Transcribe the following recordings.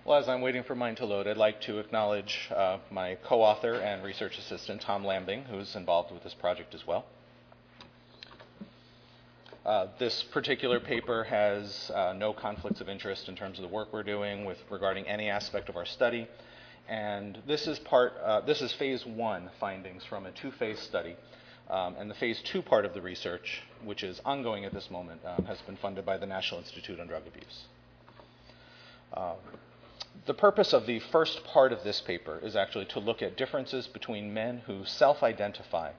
Well, as I'm waiting for mine to load, I'd like to acknowledge my co-author and research assistant, Tom Lambing, who's involved with this project as well. This particular paper has no conflicts of interest in terms of the work we're doing regarding any aspect of our study. And this is phase 1 findings from a 2-phase study. And the phase 2 part of the research, which is ongoing at this moment, has been funded by the National Institute on Drug Abuse. The purpose of the first part of this paper is actually to look at differences between men who self-identify,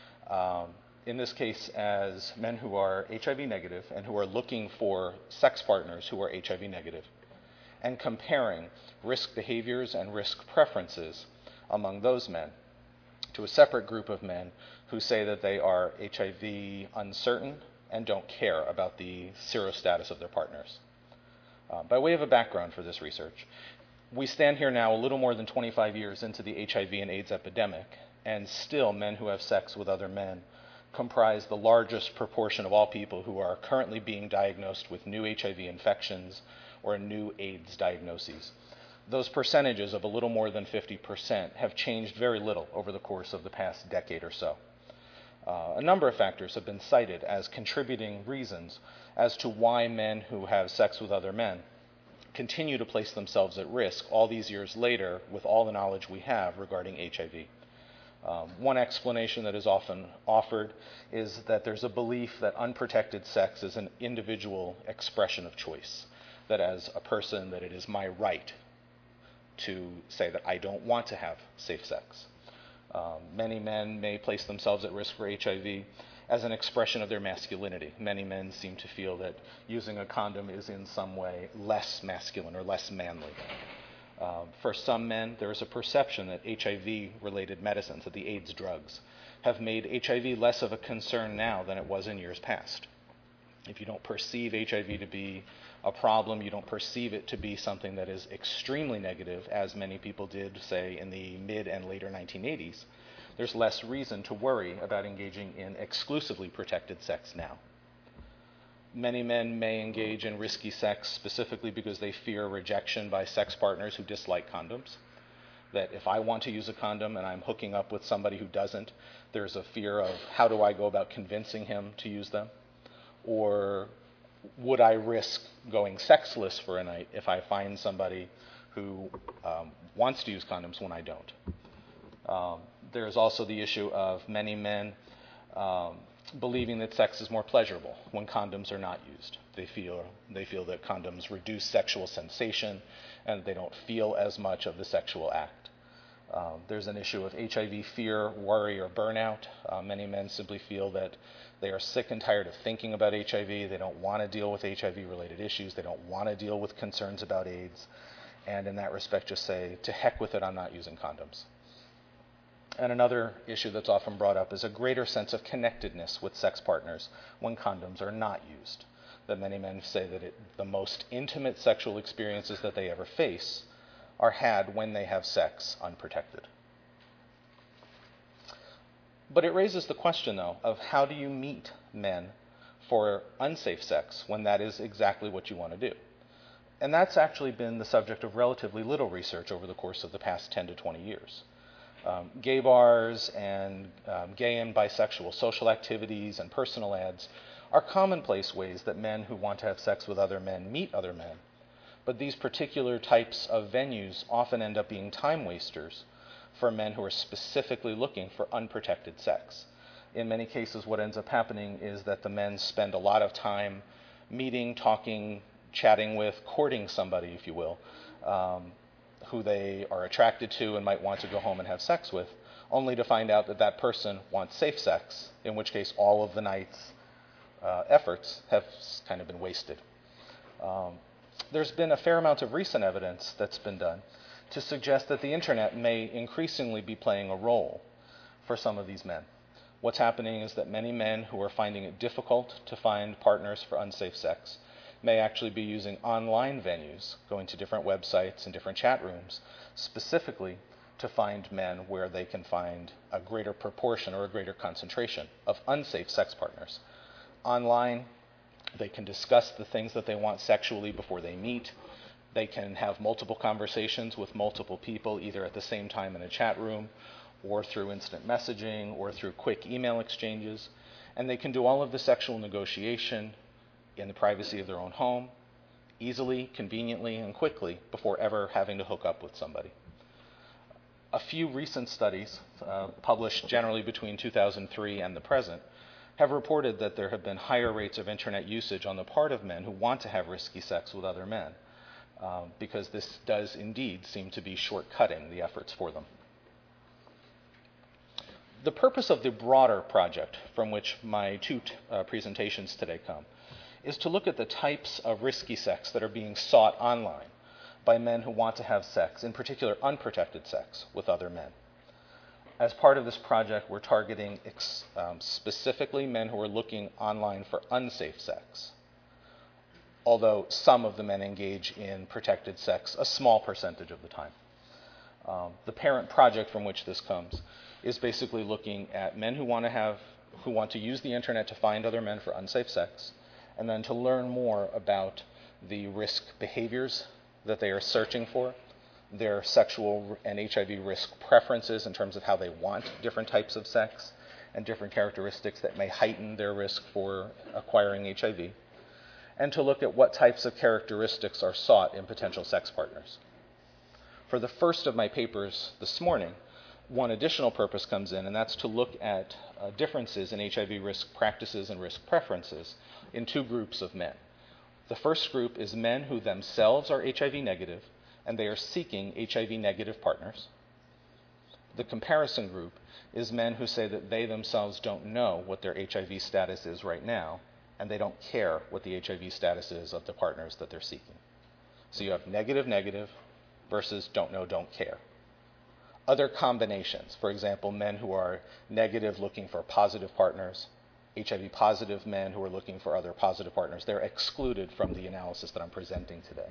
in this case as men who are HIV negative and who are looking for sex partners who are HIV negative, and comparing risk behaviors and risk preferences among those men to a separate group of men who say that they are HIV uncertain and don't care about the serostatus of their partners. By way of a background for this research, we stand here now a little more than 25 years into the HIV and AIDS epidemic, and still men who have sex with other men comprise the largest proportion of all people who are currently being diagnosed with new HIV infections or new AIDS diagnoses. Those percentages of a little more than 50% have changed very little over the course of the past decade or so. A number of factors have been cited as contributing reasons as to why men who have sex with other men continue to place themselves at risk all these years later with all the knowledge we have regarding HIV. One explanation that is often offered is that there's a belief that unprotected sex is an individual expression of choice, that as a person that it is my right to say that I don't want to have safe sex. Many men may place themselves at risk for HIV as an expression of their masculinity. Many men seem to feel that using a condom is in some way less masculine or less manly. For some men, there is a perception that HIV-related medicines, that the AIDS drugs, have made HIV less of a concern now than it was in years past. If you don't perceive HIV to be a problem, you don't perceive it to be something that is extremely negative, as many people did, say, in the mid and later 1980s, there's less reason to worry about engaging in exclusively protected sex now. Many men may engage in risky sex specifically because they fear rejection by sex partners who dislike condoms. That if I want to use a condom and I'm hooking up with somebody who doesn't, there's a fear of how do I go about convincing him to use them? Or would I risk going sexless for a night if I find somebody who wants to use condoms when I don't? There's also the issue of many men believing that sex is more pleasurable when condoms are not used. They feel that condoms reduce sexual sensation and they don't feel as much of the sexual act. There's an issue of HIV fear, worry, or burnout. Many men simply feel that they are sick and tired of thinking about HIV. They don't want to deal with HIV-related issues. They don't want to deal with concerns about AIDS. And in that respect, just say, to heck with it, I'm not using condoms. And another issue that's often brought up is a greater sense of connectedness with sex partners when condoms are not used. That many men say that the most intimate sexual experiences that they ever face are had when they have sex unprotected. But it raises the question, though, of how do you meet men for unsafe sex when that is exactly what you want to do? And that's actually been the subject of relatively little research over the course of the past 10 to 20 years. Gay bars and gay and bisexual social activities and personal ads are commonplace ways that men who want to have sex with other men meet other men. But these particular types of venues often end up being time wasters for men who are specifically looking for unprotected sex. In many cases, what ends up happening is that the men spend a lot of time meeting, talking, chatting with, courting somebody, if you will, who they are attracted to and might want to go home and have sex with, only to find out that that person wants safe sex, in which case all of the night's efforts have kind of been wasted. There's been a fair amount of recent evidence that's been done to suggest that the internet may increasingly be playing a role for some of these men. What's happening is that many men who are finding it difficult to find partners for unsafe sex may actually be using online venues, going to different websites and different chat rooms, specifically to find men where they can find a greater proportion or a greater concentration of unsafe sex partners. Online, they can discuss the things that they want sexually before they meet. They can have multiple conversations with multiple people, either at the same time in a chat room, or through instant messaging, or through quick email exchanges. And they can do all of the sexual negotiation in the privacy of their own home, easily, conveniently, and quickly, before ever having to hook up with somebody. A few recent studies, published generally between 2003 and the present, have reported that there have been higher rates of internet usage on the part of men who want to have risky sex with other men, because this does indeed seem to be shortcutting the efforts for them. The purpose of the broader project, from which my two presentations today come, is to look at the types of risky sex that are being sought online by men who want to have sex, in particular unprotected sex, with other men. As part of this project, we're targeting specifically men who are looking online for unsafe sex, although some of the men engage in protected sex a small percentage of the time. The parent project from which this comes is basically looking at men who want to use the internet to find other men for unsafe sex, and then to learn more about the risk behaviors that they are searching for, their sexual and HIV risk preferences in terms of how they want different types of sex, and different characteristics that may heighten their risk for acquiring HIV, and to look at what types of characteristics are sought in potential sex partners. For the first of my papers this morning, one additional purpose comes in, and that's to look at differences in HIV risk practices and risk preferences in two groups of men. The first group is men who themselves are HIV negative, and they are seeking HIV negative partners. The comparison group is men who say that they themselves don't know what their HIV status is right now, and they don't care what the HIV status is of the partners that they're seeking. So you have negative versus don't know, don't care. Other combinations, for example, men who are negative looking for positive partners, HIV positive men who are looking for other positive partners, they're excluded from the analysis that I'm presenting today.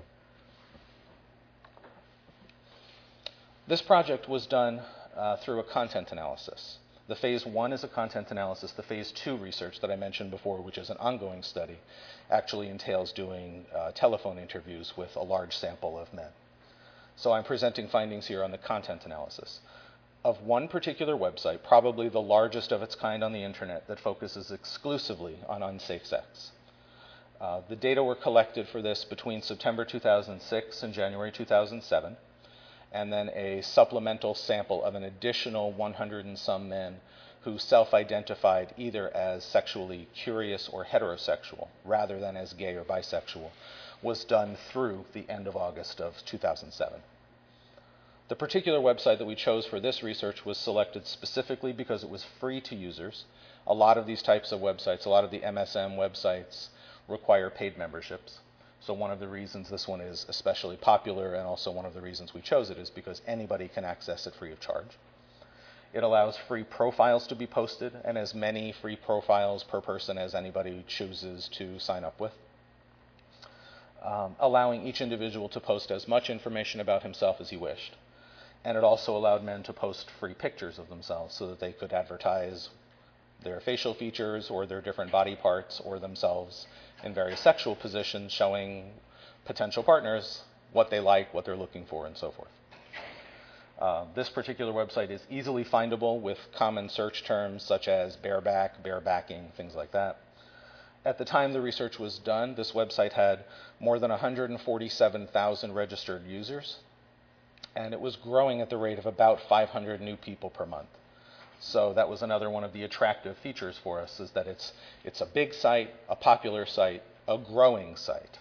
This project was done through a content analysis. The phase 1 is a content analysis. The phase 2 research that I mentioned before, which is an ongoing study, actually entails doing telephone interviews with a large sample of men. So I'm presenting findings here on the content analysis of one particular website, probably the largest of its kind on the internet, that focuses exclusively on unsafe sex. The data were collected for this between September 2006 and January 2007, and then a supplemental sample of an additional 100 and some men who self-identified either as sexually curious or heterosexual, rather than as gay or bisexual, was done through the end of August of 2007. The particular website that we chose for this research was selected specifically because it was free to users. A lot of these types of websites, a lot of the MSM websites, require paid memberships. So one of the reasons this one is especially popular, and also one of the reasons we chose it, is because anybody can access it free of charge. It allows free profiles to be posted, and as many free profiles per person as anybody chooses to sign up with. Allowing each individual to post as much information about himself as he wished. And it also allowed men to post free pictures of themselves so that they could advertise their facial features or their different body parts or themselves in various sexual positions, showing potential partners what they like, what they're looking for, and so forth. This particular website is easily findable with common search terms such as bareback, barebacking, things like that. At the time the research was done, this website had more than 147,000 registered users, and it was growing at the rate of about 500 new people per month. So that was another one of the attractive features for us, is that it's a big site, a popular site, a growing site.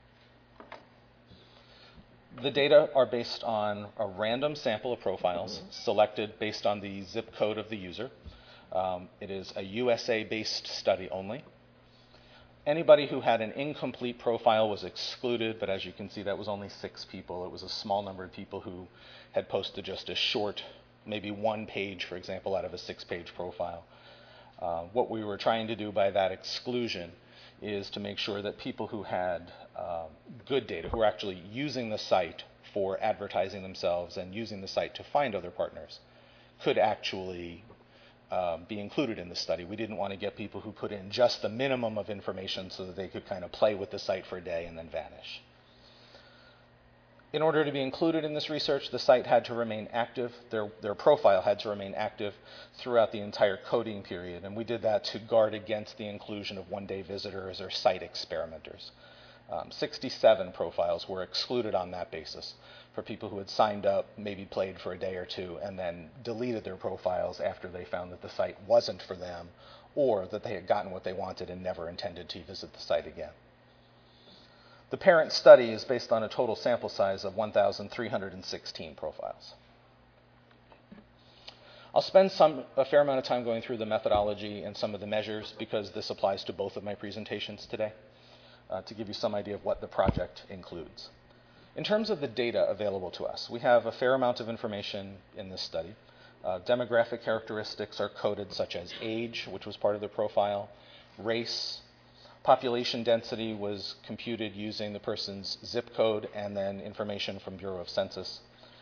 The data are based on a random sample of profiles selected based on the zip code of the user. It is a USA-based study only. Anybody who had an incomplete profile was excluded, but as you can see, that was only 6 people. It was a small number of people who had posted just a short, maybe 1 page, for example, out of a 6-page profile. What we were trying to do by that exclusion is to make sure that people who had good data, who were actually using the site for advertising themselves and using the site to find other partners, could actually be included in the study. We didn't want to get people who put in just the minimum of information so that they could kind of play with the site for a day and then vanish. In order to be included in this research, the site had to remain active. Their profile had to remain active throughout the entire coding period, and we did that to guard against the inclusion of one-day visitors or site experimenters. 67 profiles were excluded on that basis for people who had signed up, maybe played for a day or two, and then deleted their profiles after they found that the site wasn't for them or that they had gotten what they wanted and never intended to visit the site again. The parent study is based on a total sample size of 1,316 profiles. I'll spend a fair amount of time going through the methodology and some of the measures because this applies to both of my presentations today to give you some idea of what the project includes. In terms of the data available to us, we have a fair amount of information in this study. Demographic characteristics are coded such as age, which was part of the profile, race. Population density was computed using the person's zip code and then information from Bureau of Census.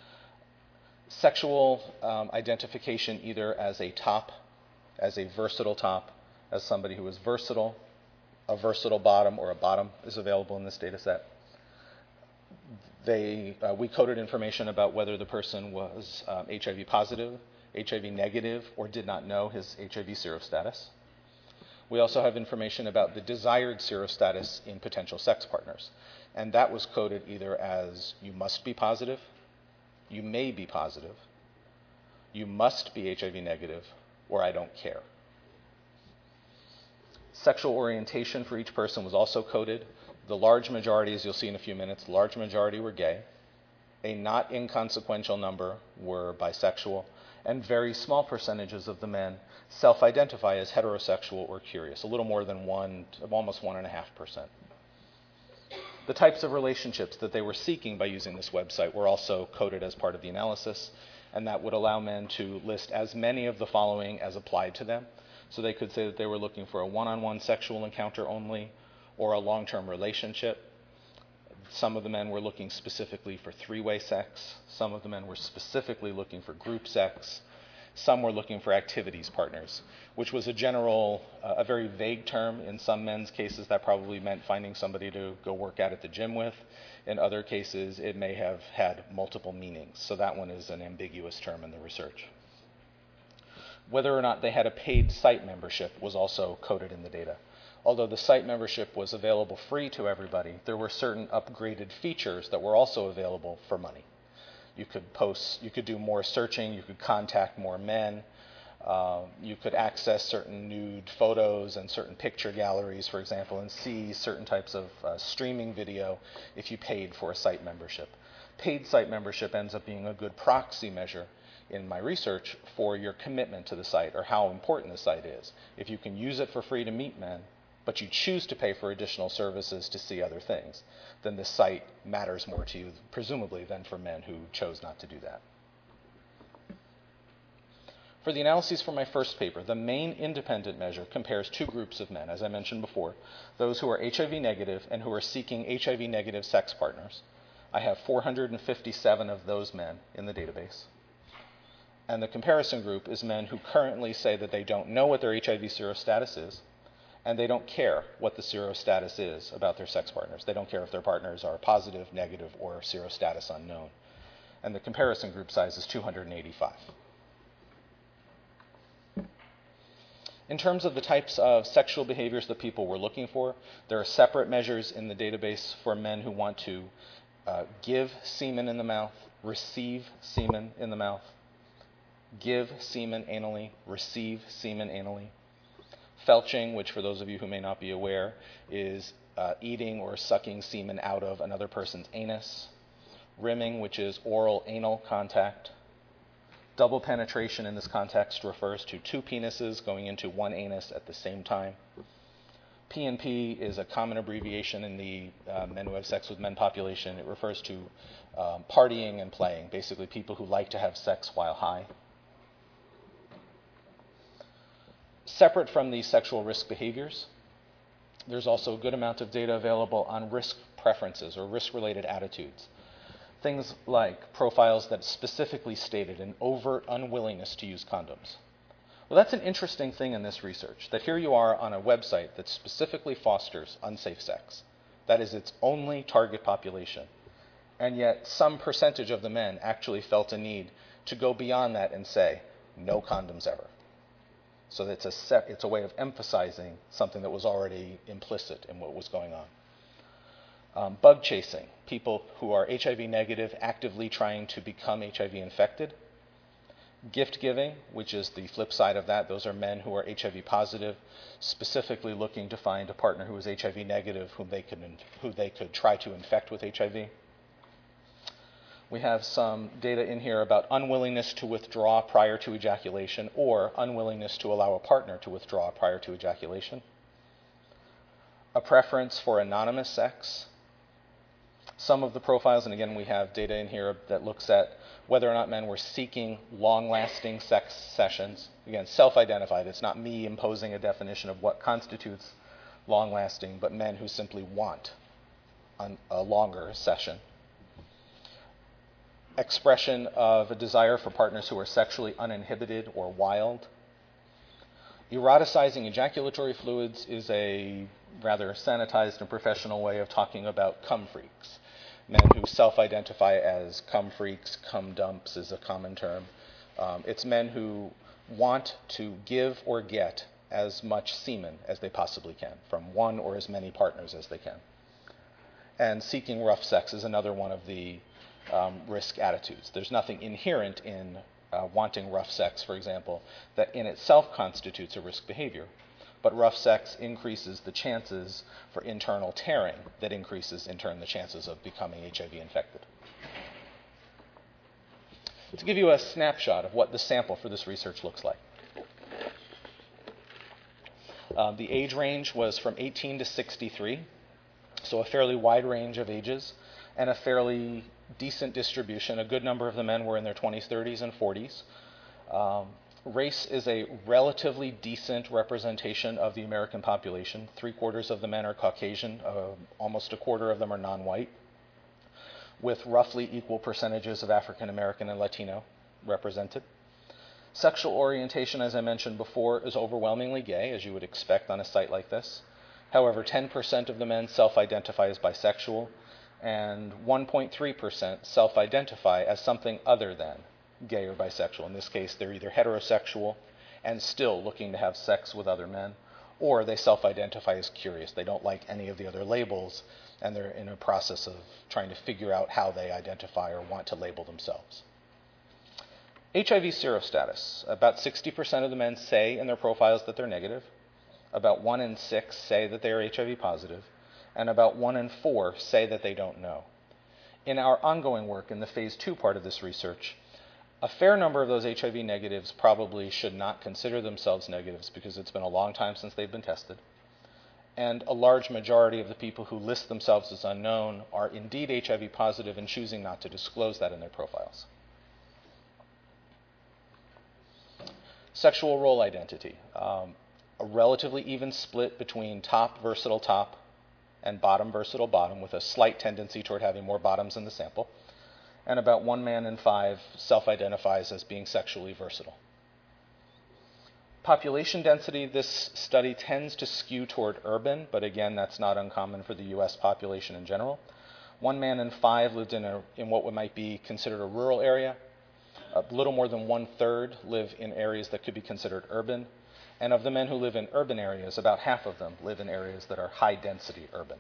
Sexual identification either as a top, as a versatile top, as somebody who is versatile, a versatile bottom, or a bottom is available in this data set. We coded information about whether the person was HIV positive, HIV negative, or did not know his HIV serostatus. We also have information about the desired serostatus in potential sex partners. And that was coded either as you must be positive, you may be positive, you must be HIV negative, or I don't care. Sexual orientation for each person was also coded. The large majority, as you'll see in a few minutes, the large majority were gay. A not inconsequential number were bisexual, and very small percentages of the men self-identify as heterosexual or curious, a little more than almost 1.5%. The types of relationships that they were seeking by using this website were also coded as part of the analysis, and that would allow men to list as many of the following as applied to them. So they could say that they were looking for a one-on-one sexual encounter only or a long-term relationship. Some of the men were looking specifically for three-way sex. Some of the men were specifically looking for group sex. Some were looking for activities partners, which was a very vague term. In some men's cases, that probably meant finding somebody to go work out at the gym with. In other cases, it may have had multiple meanings. So that one is an ambiguous term in the research. Whether or not they had a paid site membership was also coded in the data. Although the site membership was available free to everybody, there were certain upgraded features that were also available for money. You could do more searching, you could contact more men, you could access certain nude photos and certain picture galleries, for example, and see certain types of streaming video if you paid for a site membership. Paid site membership ends up being a good proxy measure in my research for your commitment to the site or how important the site is. If you can use it for free to meet men, but you choose to pay for additional services to see other things, then the site matters more to you, presumably, than for men who chose not to do that. For the analyses for my first paper, the main independent measure compares two groups of men, as I mentioned before, those who are HIV negative and who are seeking HIV negative sex partners. I have 457 of those men in the database. And the comparison group is men who currently say that they don't know what their HIV serostatus is, and they don't care what the serostatus is about their sex partners. They don't care if their partners are positive, negative, or serostatus unknown. And the comparison group size is 285. In terms of the types of sexual behaviors that people were looking for, there are separate measures in the database for men who want to give semen in the mouth, receive semen in the mouth, give semen anally, receive semen anally. Felching, which for those of you who may not be aware, is eating or sucking semen out of another person's anus. Rimming, which is oral anal contact. Double penetration in this context refers to two penises going into one anus at the same time. P&P is a common abbreviation in the men who have sex with men population. It refers to partying and playing, basically people who like to have sex while high. Separate from these sexual risk behaviors, there's also a good amount of data available on risk preferences or risk-related attitudes. Things like profiles that specifically stated an overt unwillingness to use condoms. Well, that's an interesting thing in this research, that here you are on a website that specifically fosters unsafe sex. That is its only target population. And yet some percentage of the men actually felt a need to go beyond that and say, no condoms ever. So it's a way of emphasizing something that was already implicit in what was going on. Bug chasing, people who are HIV negative actively trying to become HIV infected. Gift giving, which is the flip side of that. Those are men who are HIV positive, specifically looking to find a partner who is HIV negative who they could try to infect with HIV. We have some data in here about unwillingness to withdraw prior to ejaculation or unwillingness to allow a partner to withdraw prior to ejaculation. A preference for anonymous sex. Some of the profiles, and again we have data in here that looks at whether or not men were seeking long-lasting sex sessions. Again, self-identified. It's not me imposing a definition of what constitutes long-lasting, but men who simply want a longer session. Expression of a desire for partners who are sexually uninhibited or wild. Eroticizing ejaculatory fluids is a rather sanitized and professional way of talking about cum freaks. Men who self-identify as cum freaks, cum dumps is a common term. It's men who want to give or get as much semen as they possibly can from one or as many partners as they can. And seeking rough sex is another one of the risk attitudes. There's nothing inherent in wanting rough sex, for example, that in itself constitutes a risk behavior. But rough sex increases the chances for internal tearing that increases, in turn, the chances of becoming HIV infected. To give you a snapshot of what the sample for this research looks like. The age range was from 18 to 63, so a fairly wide range of ages, and a fairly decent distribution. A good number of the men were in their 20s, 30s, and 40s. Race is a relatively decent representation of the American population. 3/4 of the men are Caucasian, almost a quarter of them are non-white, with roughly equal percentages of African American and Latino represented. Sexual orientation, as I mentioned before, is overwhelmingly gay, as you would expect on a site like this. However, 10% of the men self-identify as bisexual, and 1.3% self-identify as something other than gay or bisexual. In this case, they're either heterosexual and still looking to have sex with other men, or they self-identify as curious. They don't like any of the other labels, and they're in a process of trying to figure out how they identify or want to label themselves. HIV serostatus. About 60% of the men say in their profiles that they're negative. About 1 in 6 say that they are HIV positive. And about 1 in 4 say that they don't know. In our ongoing work in the phase 2 part of this research, a fair number of those HIV negatives probably should not consider themselves negatives because it's been a long time since they've been tested. And a large majority of the people who list themselves as unknown are indeed HIV positive and choosing not to disclose that in their profiles. Sexual role identity. A relatively even split between top versatile top and bottom versatile bottom, with a slight tendency toward having more bottoms in the sample. And about 1 man in 5 self-identifies as being sexually versatile. Population density, this study tends to skew toward urban, but again, that's not uncommon for the U.S. population in general. 1 man in 5 lived in what might be considered a rural area. A little more than 1/3 live in areas that could be considered urban. And of the men who live in urban areas, about half of them live in areas that are high-density urban.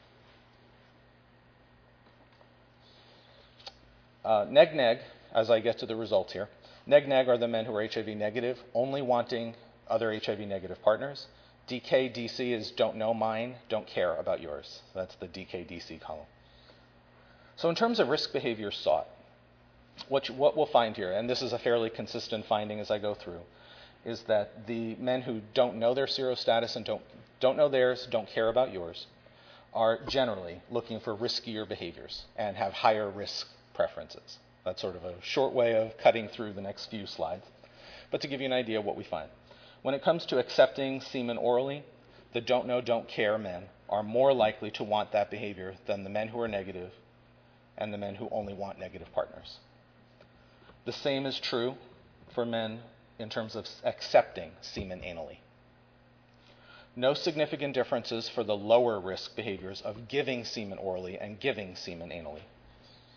Neg-neg, as I get to the results here, neg-neg are the men who are HIV negative, only wanting other HIV negative partners. DK-DC is don't know mine, don't care about yours. That's the DK-DC column. So in terms of risk behavior sought, what we'll find here, and this is a fairly consistent finding as I go through, is that the men who don't know their serostatus and don't know theirs, don't care about yours, are generally looking for riskier behaviors and have higher risk preferences. That's sort of a short way of cutting through the next few slides. But to give you an idea of what we find. When it comes to accepting semen orally, the don't know, don't care men are more likely to want that behavior than the men who are negative and the men who only want negative partners. The same is true for men in terms of accepting semen anally. No significant differences for the lower risk behaviors of giving semen orally and giving semen anally.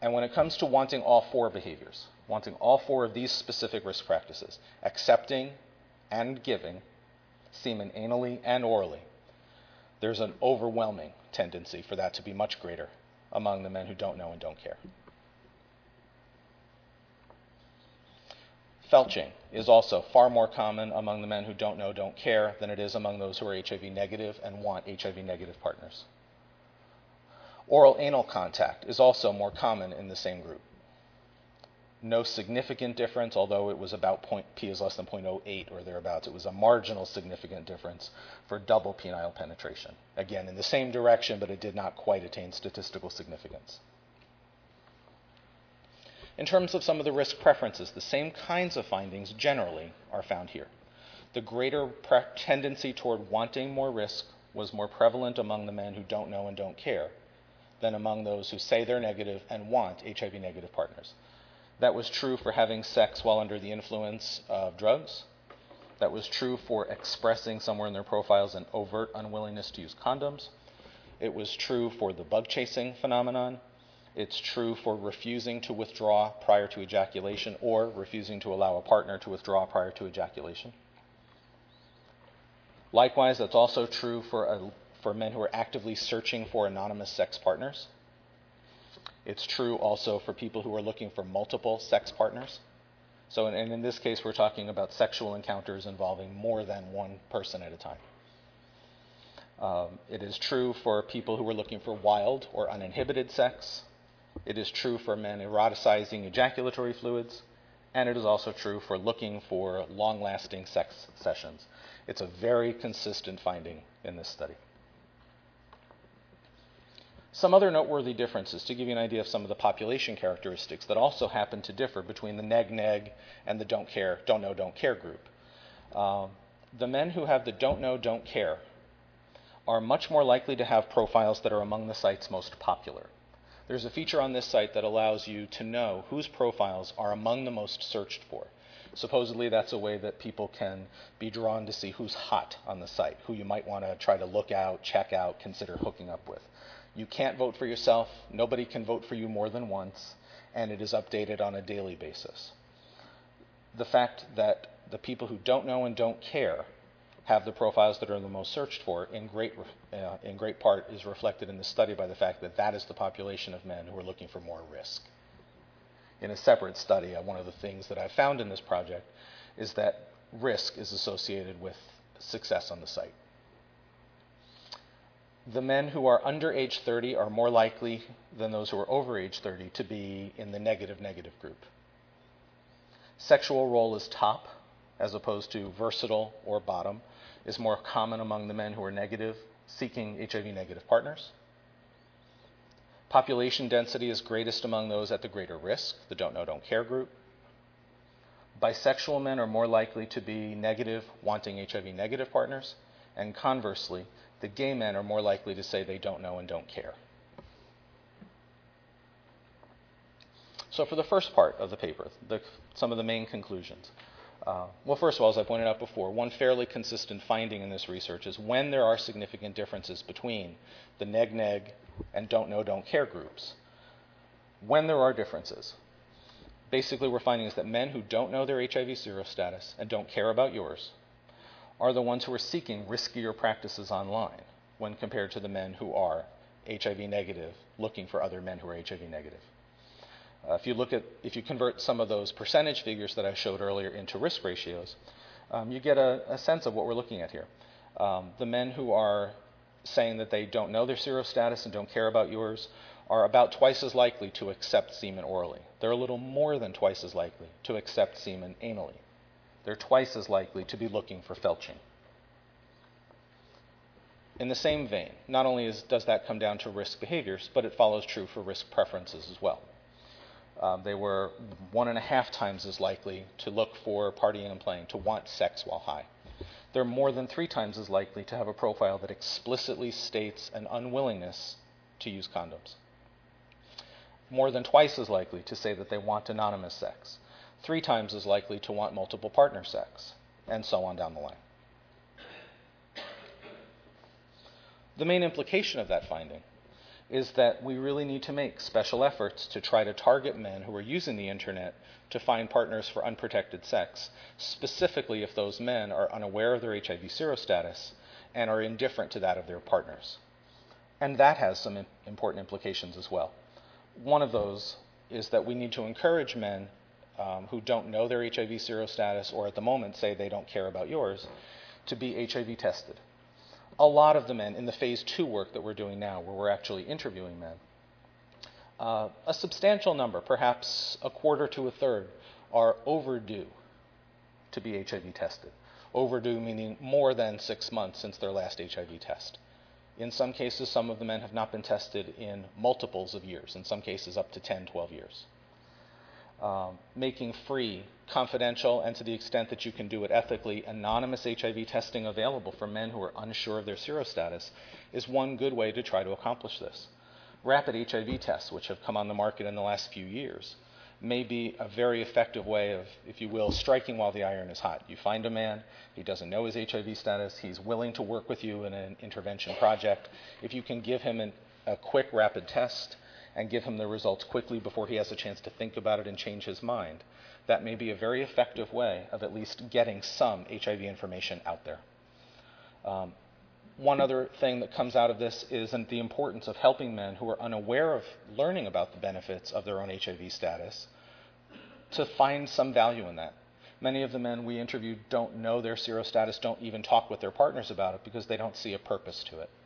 And when it comes to wanting all four behaviors, wanting all four of these specific risk practices, accepting and giving semen anally and orally, there's an overwhelming tendency for that to be much greater among the men who don't know and don't care. Felching is also far more common among the men who don't know, don't care, than it is among those who are HIV negative and want HIV negative partners. Oral anal contact is also more common in the same group. No significant difference, although it was about p is less than 0.08 or thereabouts. It was a marginal significant difference for double penile penetration. Again, in the same direction, but it did not quite attain statistical significance. In terms of some of the risk preferences, the same kinds of findings generally are found here. The greater tendency toward wanting more risk was more prevalent among the men who don't know and don't care than among those who say they're negative and want HIV negative partners. That was true for having sex while under the influence of drugs. That was true for expressing somewhere in their profiles an overt unwillingness to use condoms. It was true for the bug chasing phenomenon. It's true for refusing to withdraw prior to ejaculation or refusing to allow a partner to withdraw prior to ejaculation. Likewise, that's also true for men who are actively searching for anonymous sex partners. It's true also for people who are looking for multiple sex partners. So in this case, we're talking about sexual encounters involving more than one person at a time. It is true for people who are looking for wild or uninhibited sex. It is true for men eroticizing ejaculatory fluids. And it is also true for looking for long-lasting sex sessions. It's a very consistent finding in this study. Some other noteworthy differences to give you an idea of some of the population characteristics that also happen to differ between the neg-neg and the don't know, don't care group. The men who have the don't know, don't care are much more likely to have profiles that are among the site's most popular. There's a feature on this site that allows you to know whose profiles are among the most searched for. Supposedly that's a way that people can be drawn to see who's hot on the site, who you might want to try to look out, check out, consider hooking up with. You can't vote for yourself. Nobody can vote for you more than once, and it is updated on a daily basis. The fact that the people who don't know and don't care have the profiles that are the most searched for in great part is reflected in the study by the fact that that is the population of men who are looking for more risk. In a separate study, one of the things that I found in this project is that risk is associated with success on the site. The men who are under age 30 are more likely than those who are over age 30 to be in the negative group. Sexual role is top, as opposed to versatile or bottom, is more common among the men who are negative, seeking HIV negative partners. Population density is greatest among those at the greater risk, the don't know, don't care group. Bisexual men are more likely to be negative, wanting HIV negative partners, and conversely, the gay men are more likely to say they don't know and don't care. So for the first part of the paper, some of the main conclusions. Well, first of all, as I pointed out before, one fairly consistent finding in this research is when there are significant differences between the neg-neg and don't know, don't care groups, when there are differences, basically we're finding is that men who don't know their HIV zero status and don't care about yours are the ones who are seeking riskier practices online when compared to the men who are HIV negative, looking for other men who are HIV negative. If you convert some of those percentage figures that I showed earlier into risk ratios, you get a sense of what we're looking at here. The men who are saying that they don't know their zero status and don't care about yours are about twice as likely to accept semen orally. They're a little more than twice as likely to accept semen anally. They're twice as likely to be looking for felching. In the same vein, not only does that come down to risk behaviors, but it follows true for risk preferences as well. They were 1.5 times as likely to look for partying and playing, to want sex while high. They're more than 3 times as likely to have a profile that explicitly states an unwillingness to use condoms. More than twice as likely to say that they want anonymous sex. 3 times as likely to want multiple partner sex, and so on down the line. The main implication of that finding is that we really need to make special efforts to try to target men who are using the internet to find partners for unprotected sex, specifically if those men are unaware of their HIV serostatus and are indifferent to that of their partners. And that has some important implications as well. One of those is that we need to encourage men who don't know their HIV serostatus, or at the moment say they don't care about yours, to be HIV tested. A lot of the men in the phase 2 work that we're doing now, where we're actually interviewing men, a substantial number, perhaps a quarter to a third, are overdue to be HIV tested. Overdue meaning more than 6 months since their last HIV test. In some cases, some of the men have not been tested in multiples of years, in some cases up to 10, 12 years. Making free, confidential, and to the extent that you can do it ethically, anonymous HIV testing available for men who are unsure of their serostatus is one good way to try to accomplish this. Rapid HIV tests, which have come on the market in the last few years, may be a very effective way of, if you will, striking while the iron is hot. You find a man, he doesn't know his HIV status, he's willing to work with you in an intervention project. If you can give him a quick rapid test and give him the results quickly before he has a chance to think about it and change his mind, that may be a very effective way of at least getting some HIV information out there. One other thing that comes out of this is the importance of helping men who are unaware of learning about the benefits of their own HIV status to find some value in that. Many of the men we interviewed don't know their serostatus, don't even talk with their partners about it because they don't see a purpose to it.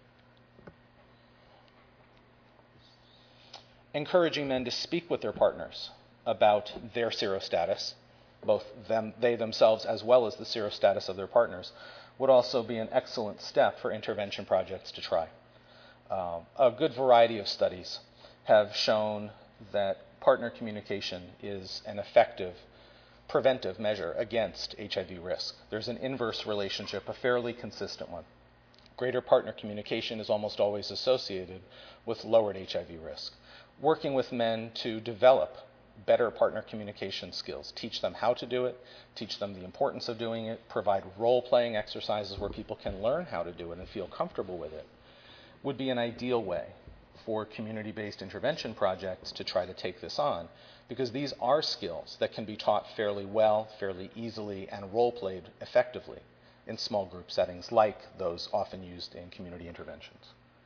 Encouraging men to speak with their partners about their serostatus, both they themselves as well as the serostatus of their partners, would also be an excellent step for intervention projects to try. A good variety of studies have shown that partner communication is an effective preventive measure against HIV risk. There's an inverse relationship, a fairly consistent one. Greater partner communication is almost always associated with lowered HIV risk. Working with men to develop better partner communication skills, teach them how to do it, teach them the importance of doing it, provide role-playing exercises where people can learn how to do it and feel comfortable with it, would be an ideal way for community-based intervention projects to try to take this on, because these are skills that can be taught fairly well, fairly easily, and role-played effectively in small group settings like those often used in community interventions.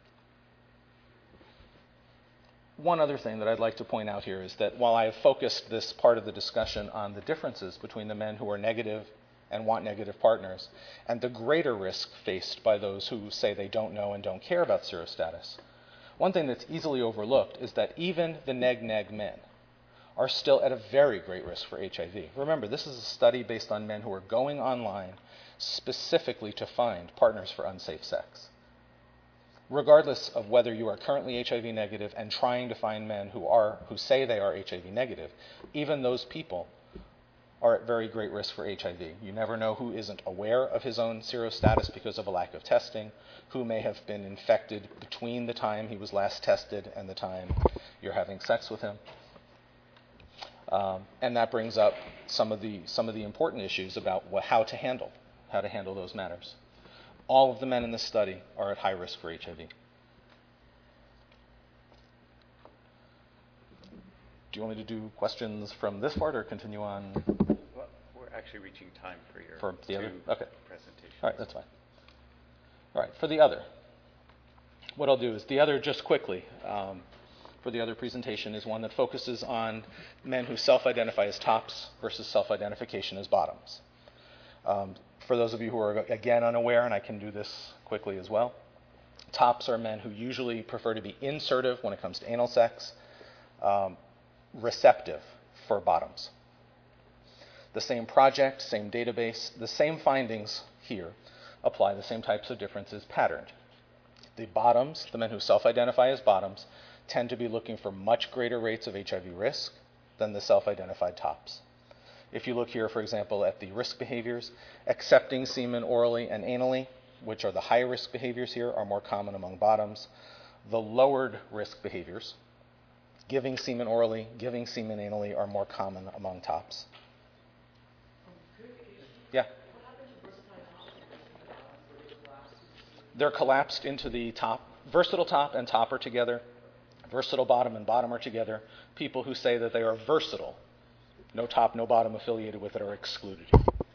One other thing that I'd like to point out here is that while I have focused this part of the discussion on the differences between the men who are negative and want negative partners and the greater risk faced by those who say they don't know and don't care about serostatus, one thing that's easily overlooked is that even the neg-neg men are still at a very great risk for HIV. Remember, this is a study based on men who are going online specifically to find partners for unsafe sex. Regardless of whether you are currently HIV negative and trying to find men who say they are HIV negative, even those people are at very great risk for HIV. You never know who isn't aware of his own serostatus because of a lack of testing, who may have been infected between the time he was last tested and the time you're having sex with him. And that brings up some of the important issues about how to handle those matters. All of the men in this study are at high risk for HIV. Do you want me to do questions from this part or continue on? Well, we're actually reaching time for your presentation. All right, that's fine. All right, for the other, what I'll do is the other, just quickly, for the other presentation is one that focuses on men who self-identify as tops versus self-identification as bottoms. For those of you who are, again, unaware, and I can do this quickly as well, tops are men who usually prefer to be insertive when it comes to anal sex, receptive for bottoms. The same project, same database, the same findings here apply, the same types of differences patterned. The bottoms, the men who self-identify as bottoms, tend to be looking for much greater rates of HIV risk than the self-identified tops. If you look here, for example, at the risk behaviors, accepting semen orally and anally, which are the high-risk behaviors here, are more common among bottoms. The lowered risk behaviors, giving semen orally, giving semen anally, are more common among tops. Yeah? They're collapsed into the top. Versatile top and top are together. Versatile bottom and bottom are together. People who say that they are versatile, no top, no bottom affiliated with it, are excluded.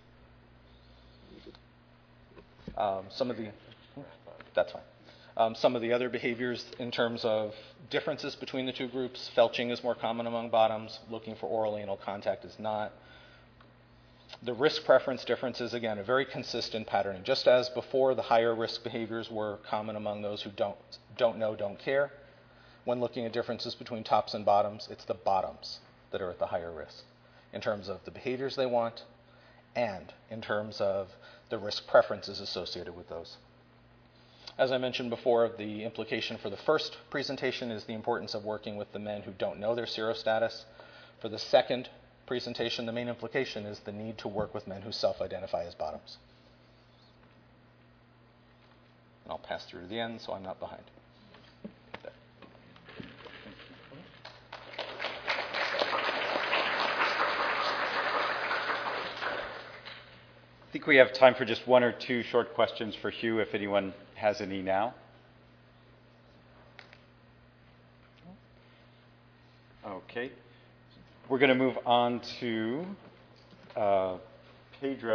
That's fine. Some of the other behaviors in terms of differences between the two groups, felching is more common among bottoms, looking for oral anal contact is not. The risk preference difference is, again, a very consistent patterning. Just as before, the higher risk behaviors were common among those who don't know, don't care. When looking at differences between tops and bottoms, it's the bottoms that are at the higher risk in terms of the behaviors they want and in terms of the risk preferences associated with those. As I mentioned before, the implication for the first presentation is the importance of working with the men who don't know their serostatus. For the second presentation, the main implication is the need to work with men who self-identify as bottoms. And I'll pass through to the end so I'm not behind. There. I think we have time for just one or two short questions for Hugh, if anyone has any now. Okay. We're going to move on to Pedro.